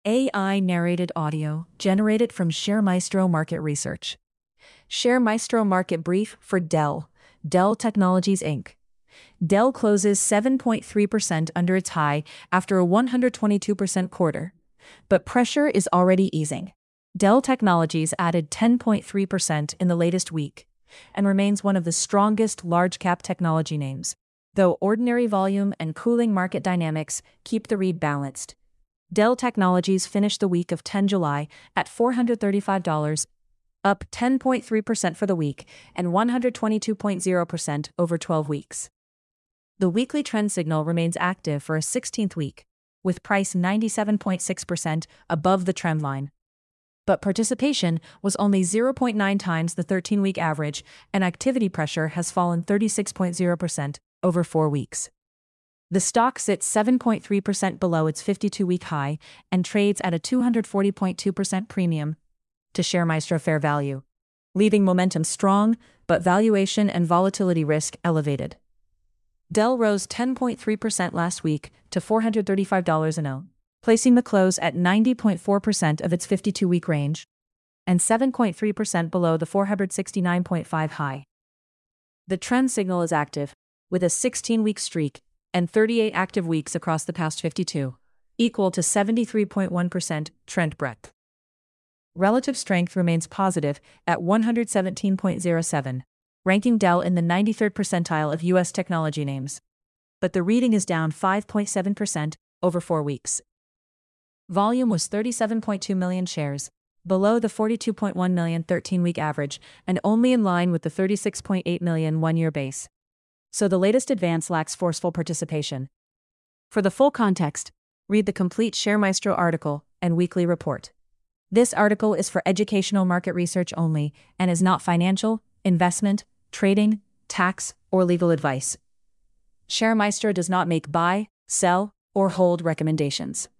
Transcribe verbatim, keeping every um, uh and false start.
A I narrated audio generated from ShareMaestro Market Research. ShareMaestro Market Brief for Dell. Dell Technologies Incorporated. Dell closes seven point three percent under its high after a one hundred twenty-two percent quarter. But pressure is already easing. Dell Technologies added ten point three percent in the latest week and remains one of the strongest large-cap technology names, though ordinary volume and cooling market dynamics keep the read balanced. Dell Technologies finished the week of the tenth of July at four hundred thirty-five dollars, up ten point three percent for the week and one hundred twenty-two point zero percent over twelve weeks. The weekly trend signal remains active for a sixteenth week, with price ninety-seven point six percent above the trend line. But participation was only zero point nine times the thirteen-week average, and activity pressure has fallen thirty-six point zero percent over four weeks. The stock sits seven point three percent below its fifty-two-week high and trades at a two hundred forty point two percent premium to ShareMaestro fair value, leaving momentum strong but valuation and volatility risk elevated. Dell rose ten point three percent last week to four hundred thirty-five dollars an ounce, placing the close at ninety point four percent of its fifty-two-week range and seven point three percent below the four hundred sixty-nine point five high. The trend signal is active, with a sixteen-week streak and thirty-eight active weeks across the past fifty-two, equal to seventy-three point one percent trend breadth. Relative strength remains positive at one hundred seventeen point zero seven, ranking Dell in the ninety-third percentile of U S technology names. But the reading is down five point seven percent over four weeks. Volume was thirty-seven point two million shares, below the forty-two point one million thirteen-week average and only in line with the thirty-six point eight million one-year base. So the latest advance lacks forceful participation. For the full context, read the complete ShareMaestro article and weekly report. This article is for educational market research only and is not financial, investment, trading, tax, or legal advice. ShareMaestro does not make buy, sell, or hold recommendations.